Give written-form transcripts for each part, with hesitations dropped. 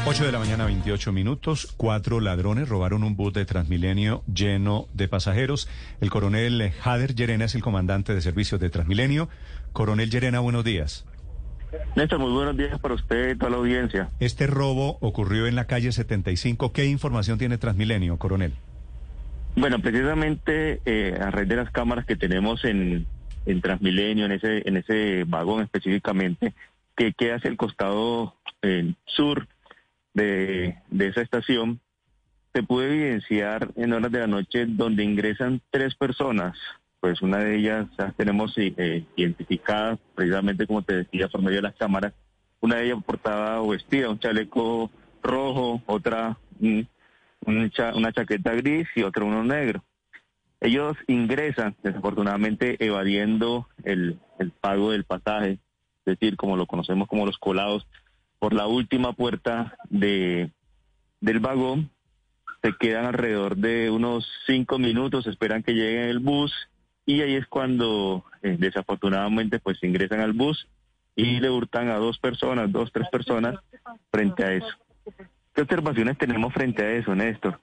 8 de la mañana, 28 minutos. 4 ladrones robaron un bus de Transmilenio lleno de pasajeros. El coronel Jader Llerena es el comandante de servicios de Transmilenio. Coronel Llerena, buenos días. Néstor, muy buenos días para usted y toda la audiencia. Este robo ocurrió en la calle 75. ¿Qué información tiene Transmilenio, coronel? Bueno, precisamente a raíz de las cámaras que tenemos en Transmilenio, en ese vagón específicamente, que queda hacia el costado sur de esa estación, se puede evidenciar en horas de la noche donde ingresan 3 personas. Pues una de ellas ya tenemos identificada, precisamente como te decía, por medio de las cámaras. Una de ellas portaba o vestida un chaleco rojo, otra una chaqueta gris y otra uno negro. Ellos ingresan, desafortunadamente, evadiendo el pago del pasaje, es decir, como lo conocemos como los colados, por la última puerta del vagón. Se quedan alrededor de unos 5 minutos, esperan que llegue el bus, y ahí es cuando desafortunadamente pues ingresan al bus y le hurtan a 2 personas, 3 personas frente a eso. ¿Qué observaciones tenemos frente a eso, Néstor?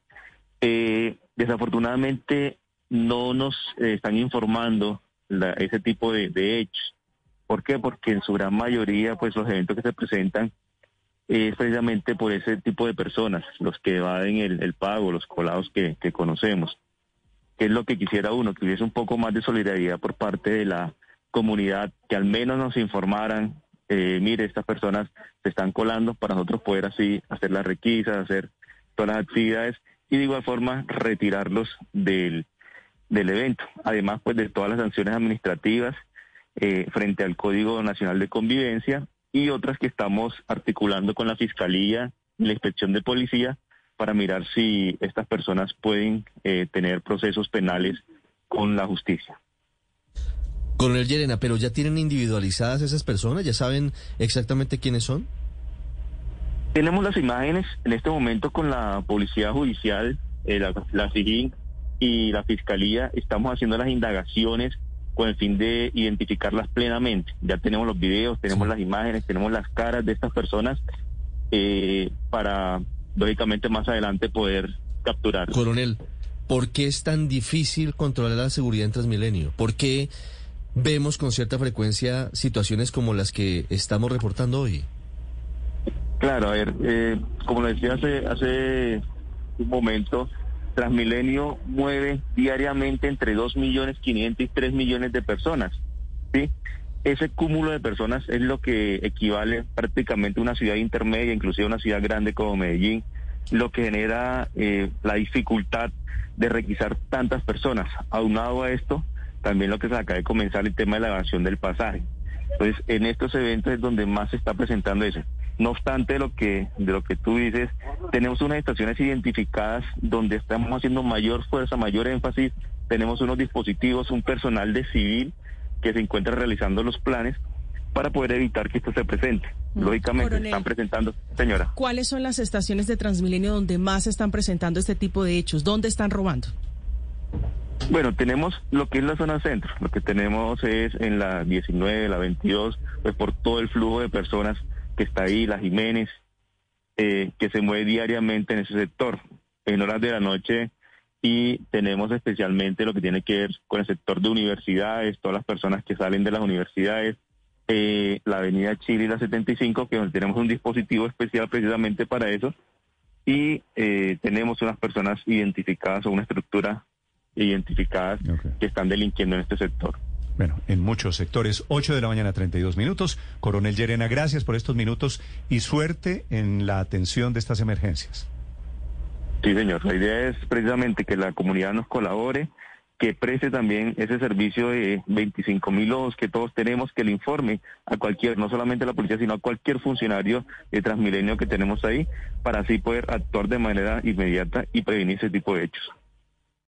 Desafortunadamente no nos están informando ese tipo de hechos. ¿Por qué? Porque en su gran mayoría pues los eventos que se presentan es precisamente por ese tipo de personas, los que evaden el pago, los colados que conocemos. ¿Qué es lo que quisiera uno? Que hubiese un poco más de solidaridad por parte de la comunidad, que al menos nos informaran, mire, estas personas se están colando, para nosotros poder así hacer las requisas, hacer todas las actividades y de igual forma retirarlos del evento. Además, pues de todas las sanciones administrativas frente al Código Nacional de Convivencia y otras que estamos articulando con la Fiscalía y la Inspección de Policía para mirar si estas personas pueden tener procesos penales con la justicia. Coronel Llerena, ¿pero ya tienen individualizadas esas personas? ¿Ya saben exactamente quiénes son? Tenemos las imágenes en este momento con la Policía Judicial, la SIJIN y la Fiscalía. Estamos haciendo las indagaciones con el fin de identificarlas plenamente. Ya tenemos los videos, tenemos las imágenes, tenemos las caras de estas personas para, lógicamente, más adelante poder capturar. Coronel, ¿por qué es tan difícil controlar la seguridad en Transmilenio? ¿Por qué vemos con cierta frecuencia situaciones como las que estamos reportando hoy? Claro, a ver, como lo decía hace un momento, Transmilenio mueve diariamente entre 2.500.000 y 3 millones de personas, ¿sí? Ese cúmulo de personas es lo que equivale prácticamente a una ciudad intermedia, inclusive una ciudad grande como Medellín, lo que genera la dificultad de requisar tantas personas. Aunado a esto, también lo que se acaba de comenzar, el tema de la evasión del pasaje. Entonces, en estos eventos es donde más se está presentando eso. No obstante de lo que tú dices, tenemos unas estaciones identificadas donde estamos haciendo mayor fuerza, mayor énfasis. Tenemos unos dispositivos, un personal de civil que se encuentra realizando los planes para poder evitar que esto se presente. Lógicamente, coronel, están presentando. Señora, ¿cuáles son las estaciones de Transmilenio donde más se están presentando este tipo de hechos? ¿Dónde están robando? Bueno, tenemos lo que es la zona centro. Lo que tenemos es en la 19, la 22, pues por todo el flujo de personas que está ahí, la Jiménez, que se mueve diariamente en ese sector, en horas de la noche, y tenemos especialmente lo que tiene que ver con el sector de universidades, todas las personas que salen de las universidades, la avenida Chile y la 75, que tenemos un dispositivo especial precisamente para eso, y tenemos unas personas identificadas o una estructura identificadas que están delinquiendo en este sector. Bueno, en muchos sectores. 8 de la mañana, 32 minutos. Coronel Llerena, gracias por estos minutos y suerte en la atención de estas emergencias. Sí, señor. La idea es precisamente que la comunidad nos colabore, que preste también ese servicio de 25.000 ojos que todos tenemos, que le informe a cualquier, no solamente a la policía, sino a cualquier funcionario de Transmilenio que tenemos ahí, para así poder actuar de manera inmediata y prevenir ese tipo de hechos.